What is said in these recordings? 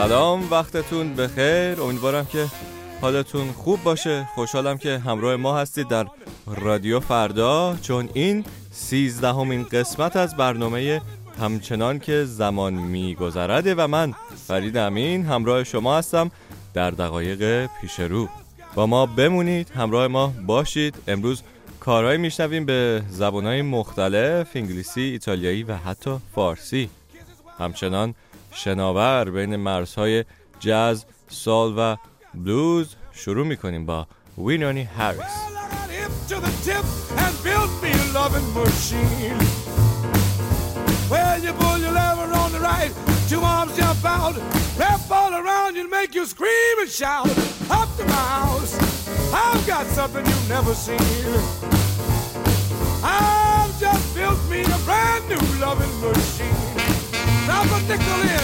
سلام، وقتتون بخیر. امیدوارم که حالتون خوب باشه. خوشحالم که همراه ما هستید در رادیو فردا، چون این 13مین قسمت از برنامه همچنان که زمان میگذرده و من فرید امین همراه شما هستم در دقایق پیش رو. با ما بمونید، همراه ما باشید. امروز کارهایی میشنویم به زبانهای مختلف، انگلیسی، ایتالیایی و حتی فارسی. همچنان شناور بین مرزهای جاز، سول و بلوز. شروع میکنیم با وینونی هاریس. Well, you pull your lever on the right, two arms jump out, wrap all around you and make you scream and shout. Up to my house, I've got something you've never seen. I've just built me a brand new loving machine. Drop a nickel in.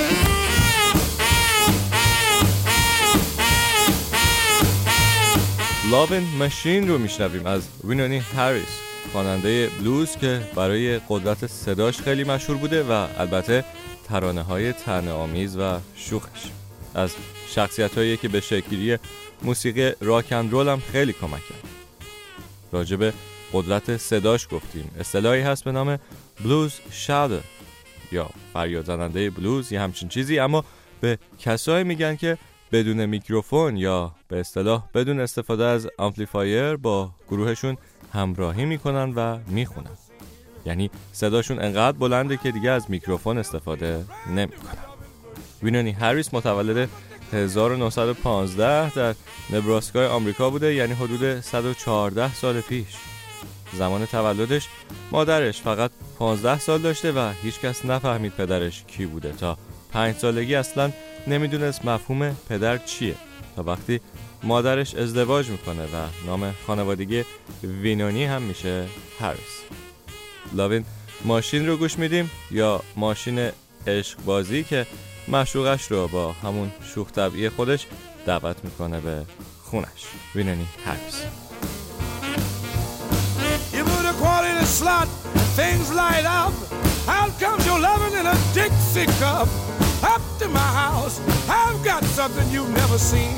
لاوین ماشین رو میشنویم از وینونی هاریس، خواننده بلوز که برای قدرت صداش خیلی مشهور بوده و البته ترانه‌های طعنه‌آمیز و شوخش. از شخصیت‌هایی که به شکل‌گیری موسیقی راک اند رول هم خیلی کمک کرد. راجع به قدرت صداش گفتیم. اصطلاحی هست به نام بلوز شادر یا فریاد زننده بلوز، یه همچین چیزی، اما به کسایی میگن که بدون میکروفون یا به اصطلاح بدون استفاده از آمپلیفایر با گروهشون همراهی میکنن و میخونن. یعنی صداشون انقدر بلنده که دیگه از میکروفون استفاده نمیکنن. وینونی هاریس متولد 1915 در نبراسکای آمریکا بوده، یعنی حدود 114 سال پیش. زمان تولدش مادرش فقط 15 سال داشته و هیچ کس نفهمید پدرش کی بوده. تا 5 سالگی اصلاً نمیدونست مفهوم پدر چیه، تا وقتی مادرش ازدواج میکنه و نام خانوادگی وینونی هم میشه هاریس. لاوین ماشین رو گوش میدیم، یا ماشین عشق بازی، که معشوقش رو با همون شوخ طبعی خودش دعوت میکنه به خونش. وینونی هاریس. You put a quarter in a slot, things light up. Out comes your lovin' in a Dixie cup. Up to my house, I've got something you've never seen.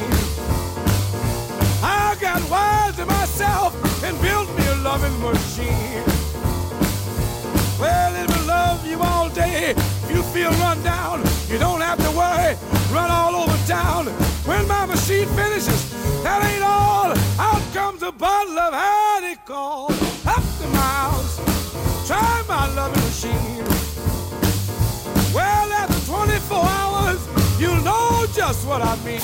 I got wise to myself and built me a loving machine. Well, it will love you all day. If you feel run down, you don't have to worry. Run all over town. When my machine finishes, that ain't all. Out comes a bottle of honey called up to my house. Try my loving machine. Well, after 24 hours, you'll know just what I mean.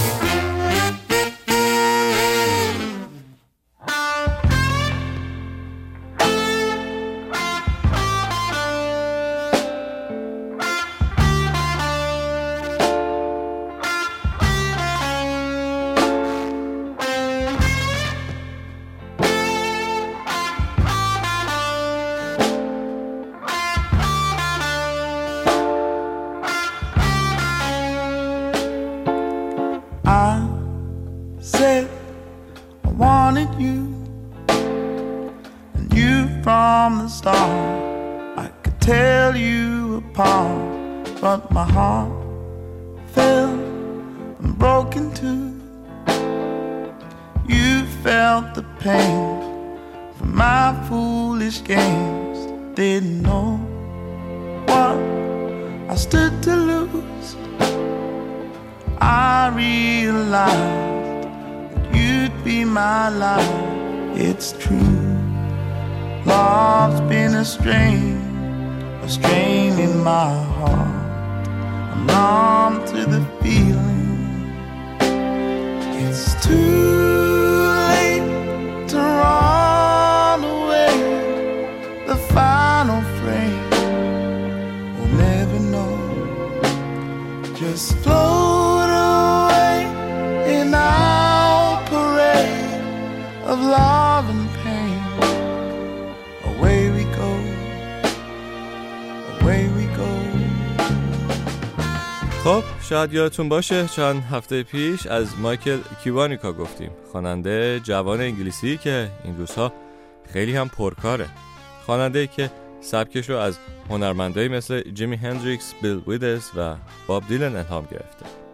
From the start, I could tell you apart, but my heart fell and broke in two. You felt the pain from my foolish games, didn't know what I stood to lose. I realized that you'd be my life. It's true. Love's been a strain in my heart. I'm numb to the feeling. It's too late to run away. The final frame will never know. Just float away in our parade of love and pain. Away we go, away we go. خب شاید یادتون باشه چند هفته پیش از مایکل کیوانیکا گفتیم، خواننده جوان انگلیسی که این روزها خیلی هم پرکاره. خواننده‌ای که سبکش رو از هنرمندایی مثل جیمی هندریکس، بیل ویدرز و باب دیلن الهام گرفته.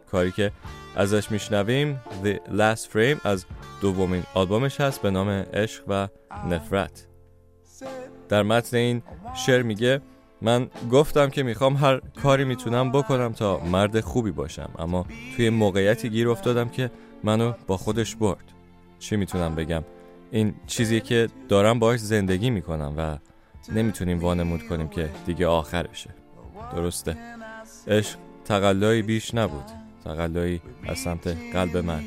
کاری که ازش میشنویم The Last Frame از دومین آلبومش هست به نام عشق و نفرت. در متن این شعر میگه من گفتم که میخوام هر کاری میتونم بکنم تا مرد خوبی باشم، اما توی موقعیتی گیر افتادم که منو با خودش برد. چی میتونم بگم؟ این چیزی که دارم باهاش زندگی میکنم و نمیتونیم وانمود کنیم که دیگه آخرشه. درسته، عشق تقلایی بیش نبود، تقلایی از سمت قلب من.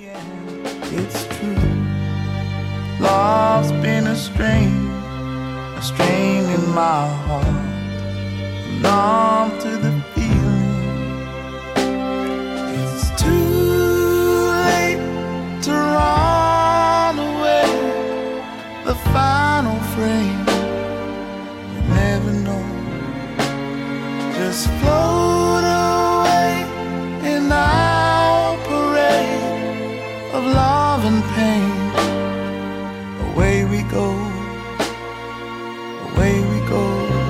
Love's been a strain in my heart, numb to the feeling. It's too late to run away. The final frame, you never know. Just float away in our parade of love and pain. Away we go, away we go.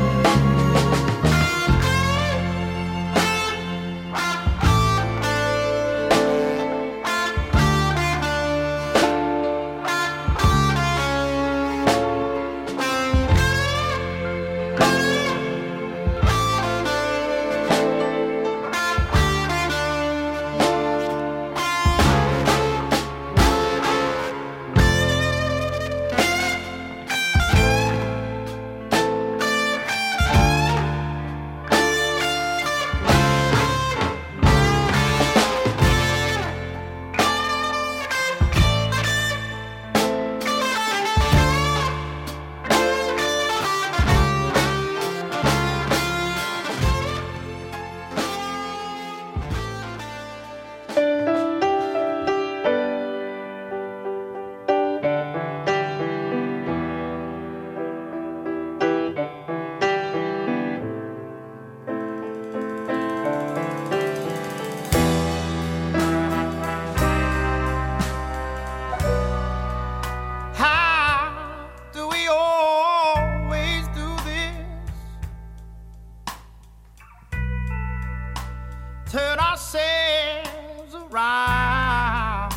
Turn ourselves around.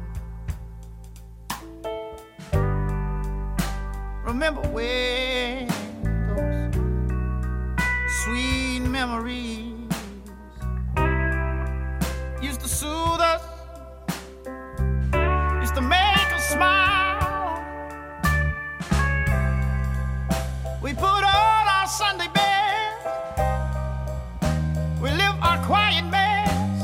Remember when those sweet memories used to soothe us, used to make us smile. We put on our Sunday best, we live our quiet mess,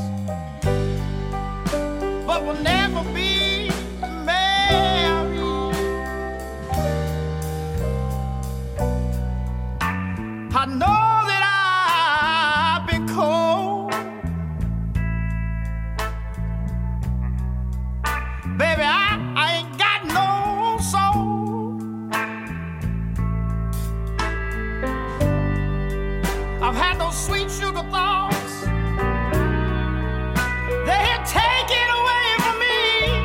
but we'll never be married. I know that I've been cold, baby, I ain't got no soul. I've had those sweet sugar thoughts, they had taken away from me.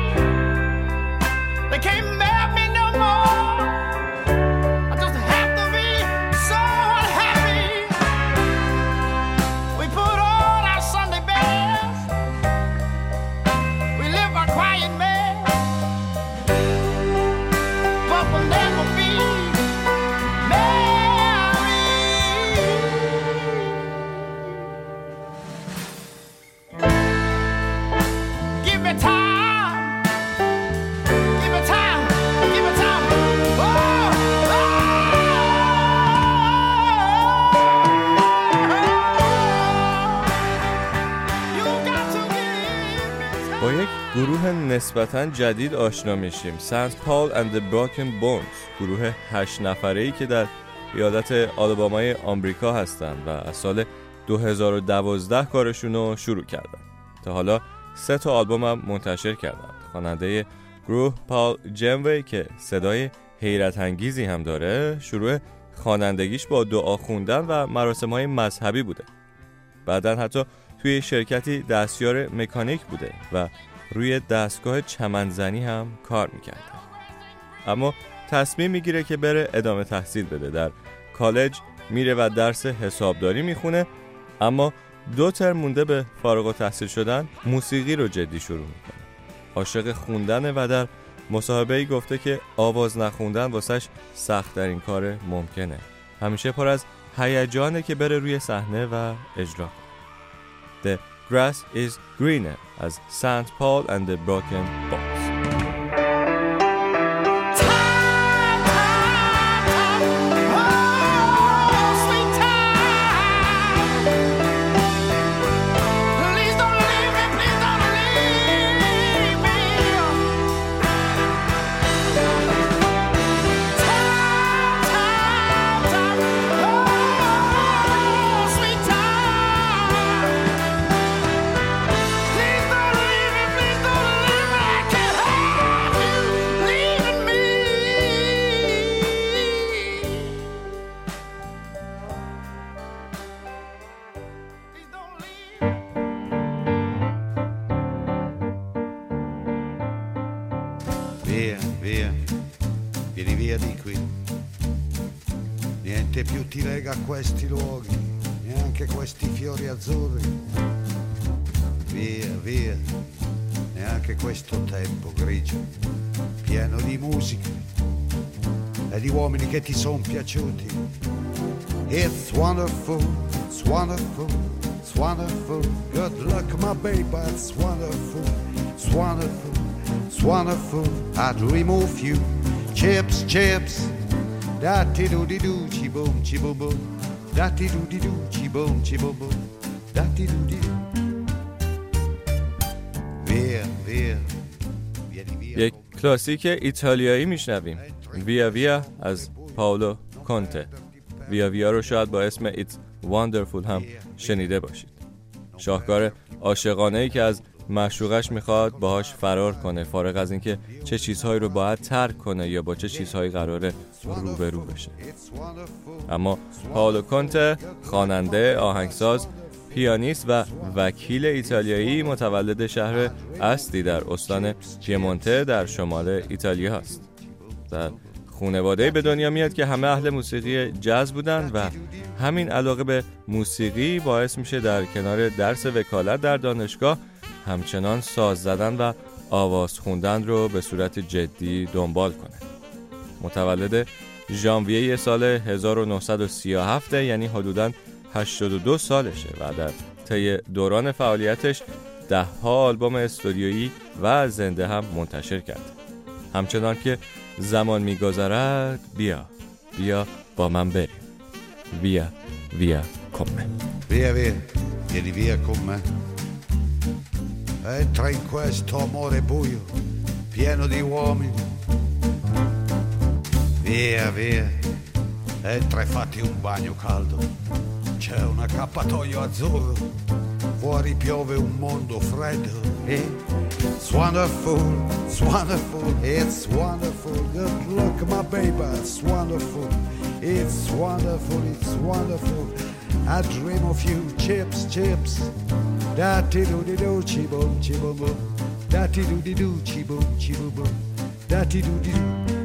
They can't melt me no more. I just have to be so unhappy. We put on our Sunday best, we live our quiet mess, but we'll never be با یک گروه نسبتاً جدید آشنا میشیم. سنت پال and the Broken Bones، گروه 8 نفره‌ای که در ایالت آلابامای آمریکا هستند و از سال 2012 کارشون رو شروع کردن. تا حالا 3 تا آلبوم هم منتشر کردن. خواننده گروه پال جنوی که صدای حیرت انگیزی هم داره، شروع خوانندگیش با دعا خوندن و مراسم‌های مذهبی بوده. بعداً حتی توی شرکتی دستیار مکانیک بوده و روی دستگاه چمنزنی هم کار میکرده. اما تصمیم میگیره که بره ادامه تحصیل بده. در کالج میره و درس حسابداری میخونه، اما 2 ترم مونده به فارغ التحصیل شدن موسیقی رو جدی شروع میکنه. عاشق خوندنه و در مصاحبه‌ای گفته که آواز نخوندن واسش سخت‌ترین کار ممکنه. همیشه پر از هیجانه که بره روی صحنه و اجرا کنه. The grass is greener از St. Paul and the Broken Bones. Vieni via di qui, niente più ti lega a questi luoghi, neanche questi fiori azzurri. Via, via, neanche questo tempo grigio, pieno di musica e di uomini che ti son piaciuti. It's wonderful, it's wonderful, it's wonderful. Good luck, my baby, it's wonderful, it's wonderful, it's wonderful. I'd remove you. Chips, chips, da-ti-do-di-do, chi-boom, chi-boom-boom, da-ti-do-di-do, chi-boom, chi-boom-boom, da-ti-do-di-do. Via, via, via di via. یک کلاسیک ایتالیایی میشنویم. ویا ویا از پائولو کونته. ویا ویا رو شاید با اسم It's Wonderful هم شنیده باشید. شاهکار عاشقانه‌ای که از معشوقش میخواد باهاش فرار کنه، فارغ از اینکه چه چیزهایی رو باید ترک کنه یا با چه چیزهایی قراره روبرو بشه. اما پائولو کونته خواننده، آهنگساز، پیانیست و وکیل ایتالیایی متولد شهر استی در استان پیمونته در شمال ایتالیا است. در خانواده‌ای به دنیا میاد که همه اهل موسیقی جاز بودن و همین علاقه به موسیقی باعث میشه در کنار درس وکالت در دانشگاه همچنان ساز زدن و آواز خوندن رو به صورت جدی دنبال کنه. متولد ژانویه سال 1937 یعنی حدوداً 82 سالشه و در طی دوران فعالیتش 10 آلبوم استودیویی و زنده هم منتشر کرده. همچنان که زمان می‌گذرد بیا بیا با من بریم. Via, via con me. Via, via, vieni via con me. Entra in questo amore buio, pieno di uomini. Via, via, entra e fatti un bagno caldo. C'è un accappatoio azzurro, fuori piove un mondo freddo. It's wonderful, it's wonderful, it's wonderful. Good luck, my baby, it's wonderful. It's wonderful, it's wonderful. I dream of you, chips, chips. Da-ti-do-di-do, chi-boom, chi-boom-boom. Da-ti-do-di-do, chi-boom, chi-boom-boom. Da-ti-do-di-do.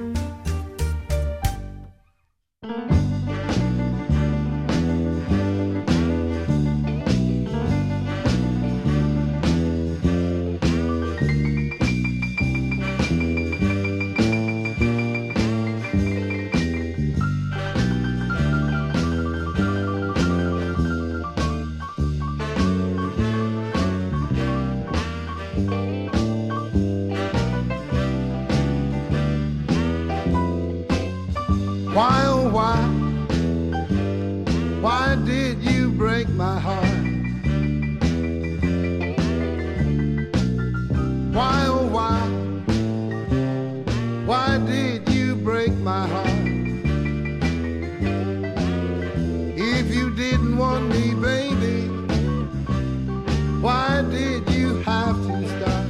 Why, oh why, why did you break my heart? Why, oh why did you break my heart? If you didn't want me, baby, why did you have to stop?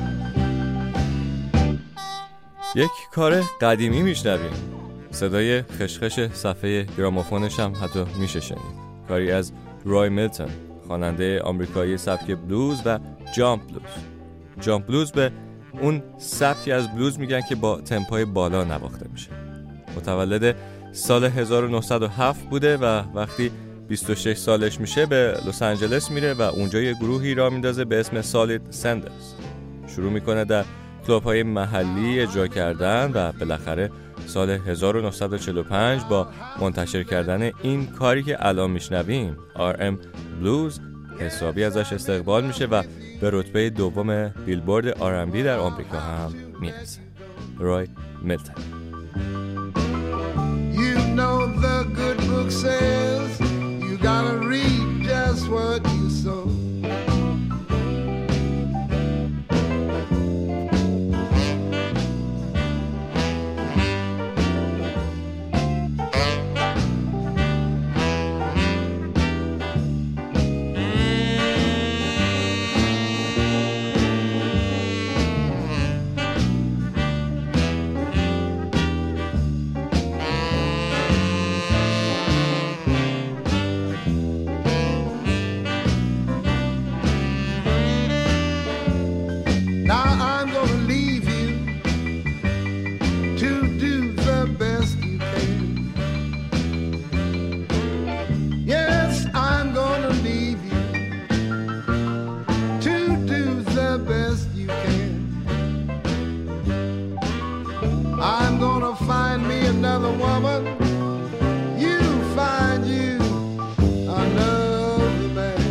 یک کار قدیمی میشنویم. صدای خشخش صفحه گرامافونش هم حتی میشه شنید. کاری از رای میلتون، خواننده آمریکایی سبک بلوز و جامپ بلوز. جامپ بلوز به اون سبکی از بلوز میگن که با تمپای بالا نواخته میشه. متولد سال 1907 بوده و وقتی 26 سالش میشه به لس آنجلس میره و اونجا یه گروهی را میندازه به اسم سالید سندرز. شروع میکنه در کلوب‌های محلی اجرا کردن و بالاخره سال 1945 با منتشر کردن این کاری که الان میشنویم RM بلوز حسابی ازش استقبال میشه و به رتبه دوم بیلبورد R&B در آمریکا هم میرسه. روی میلتن. You know the good book says you gotta read just what you sow. I'm gonna find me another woman. You find you another man.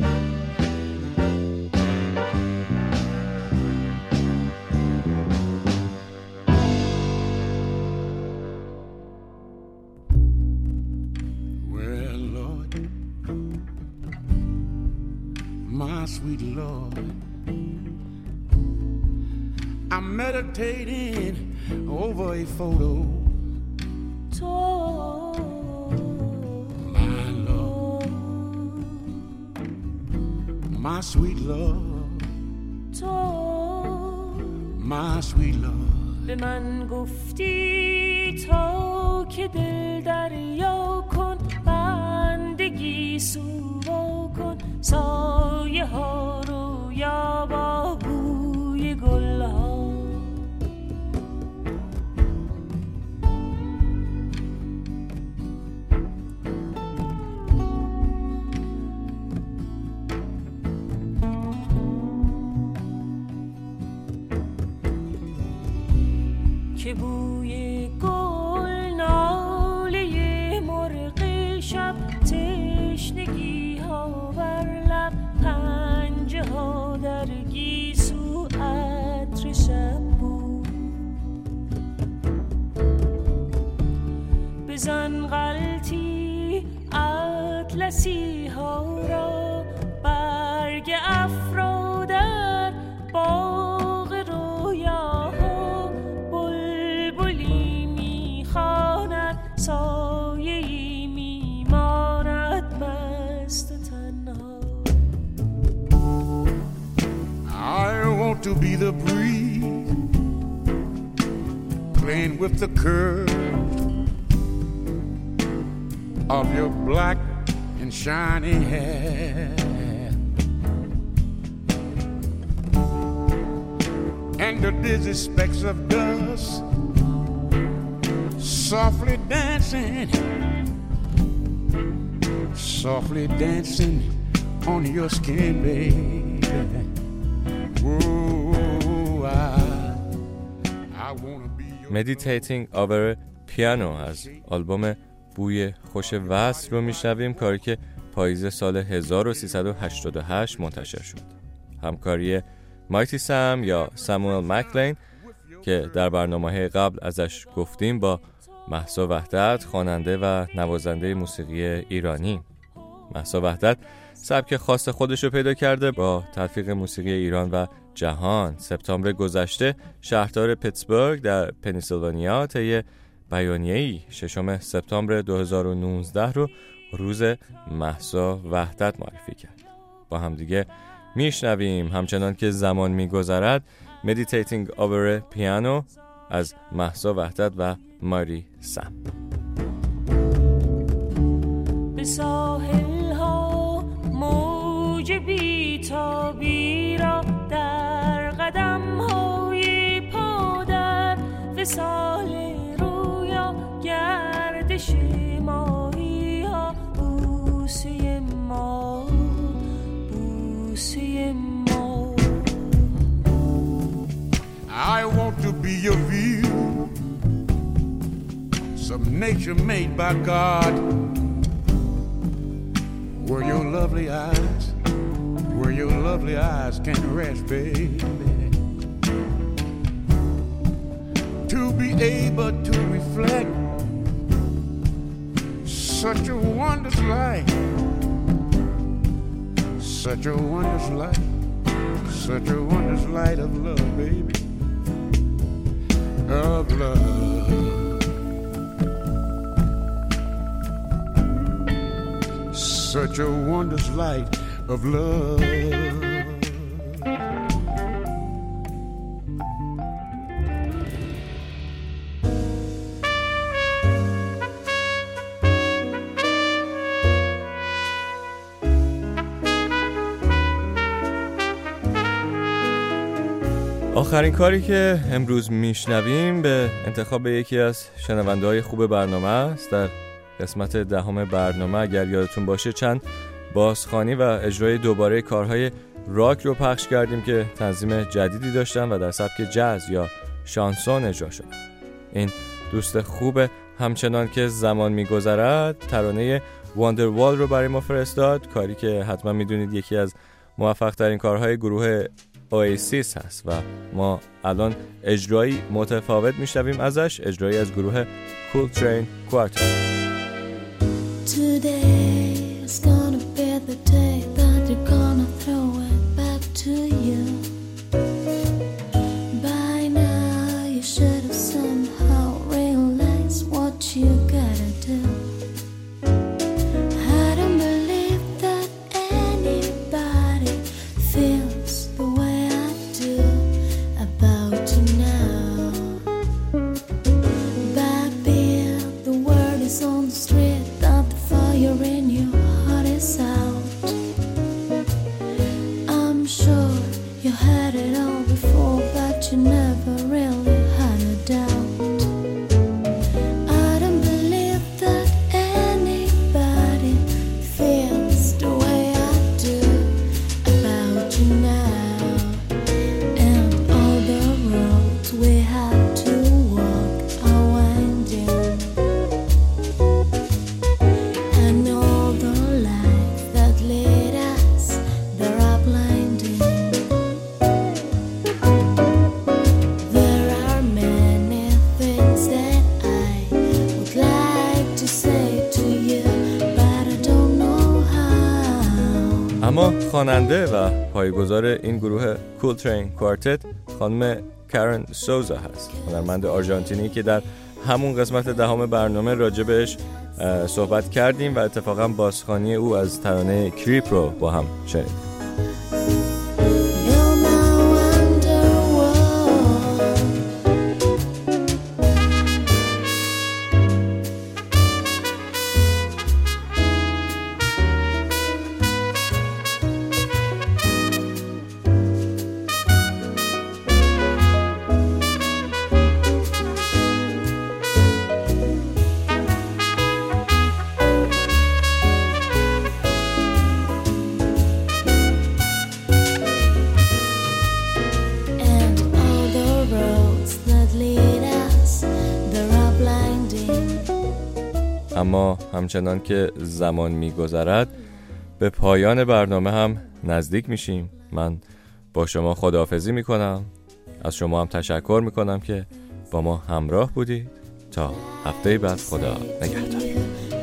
Well, Lord, my sweet Lord, I'm meditating over a photo. My Lord, my sweet Lord, my sweet Lord. به من گفتی تا که دل دریا کن، بندگی سو کن، سایه ها رو یا با بوی گل ها. که بوی گل، ناله مرغ شب، تشنگی ها بر لب، پنجه ها در گیسو، عطر شب بود. بزن غلطی اطلسی ها را، برگ افرا در باغ رویاها، بلبلی میخواند، سایه‌ای میماند مست و تنها. I want to be the breeze, playing with the curve of your black and shiny hair, and the dizzy specks of dust softly dancing, softly dancing on your skin, baby. Whoa, I wanna be your Meditating over piano از آلبوم بوی خوش وصل رو میشنویم، کاری که پاییز سال 1388 منتشر شد. همکاری مایتی سم یا ساموئل مکلین که در برنامه قبل ازش گفتیم با مهسا وحدت، خواننده و نوازنده موسیقی ایرانی. مهسا وحدت سبک خاص خودش رو پیدا کرده با تلفیق موسیقی ایران و جهان. سپتامبر گذشته شهردار پیتسبورگ در پنیسیلوانیا طی بیانیه‌ای 6 سپتامبر 2019 رو روز مهسا وحدت معرفی کرد. با هم دیگه میشنویم همچنان که زمان میگذرد Meditating over piano از مهسا وحدت و ماری سم. به ساحل ها موج بی‌تابی را، در قدم های پا در وصال رویا، گردش ماهی ها، بوسه ما بوسه ما I want to be your view, some nature made by God, where your lovely eyes can rest, baby. To be able to reflect such a wondrous light, such a wondrous light, such a wondrous light of love, baby, of love. Such a wondrous light of love. آخرین کاری که امروز میشنویم به انتخاب یکی از شنونده‌های خوب برنامه است. در قسمت 10 برنامه اگر یادتون باشه چند بازخوانی و اجرای دوباره کارهای راک رو پخش کردیم که تنظیم جدیدی داشتن و در سبک جاز یا شانسون اجرا شدن. این دوست خوب همچنان که زمان میگذرد ترانه واندروال رو برای ما فرستاد، کاری که حتما میدونید یکی از موفق ترین کارهای گروه اواسیس هست و ما الان اجرایی متفاوت میشنویم ازش، اجرایی از گروه کولترین کوارتت. Today's gonna be the day that you're gonna throw it back to you. By now you should have somehow realized what you gotta do. I don't believe that anybody feels the way I do about you now. Baby, the word is on the street that the fire in your heart is out. I'm sure you had it all before, but you never really had a doubt. I don't believe that anybody feels the way I do about you now. And all the roads we had to walk are winding, and all the lights that lead us, they're are blinding. There are many things that I would like to say to you, but I don't know how. اما خواننده و پایه‌گذار این گروه کولترین کوارتت خانم کارن سوزا هست، هنرمند آرژانتینی که در همون قسمت 10 برنامه راجبش صحبت کردیم و اتفاقا بازخوانی او از ترانه کریپ رو با هم شنیدیم. You're my wonderwall. And all the roads that lead us, they're are blinding. اما همچنان که زمان میگذرد به پایان برنامه هم نزدیک میشیم. من با شما خداحافظی میکنم، از شما هم تشکر میکنم که با ما همراه بودید. تا هفته بعد، خدا نگهدار.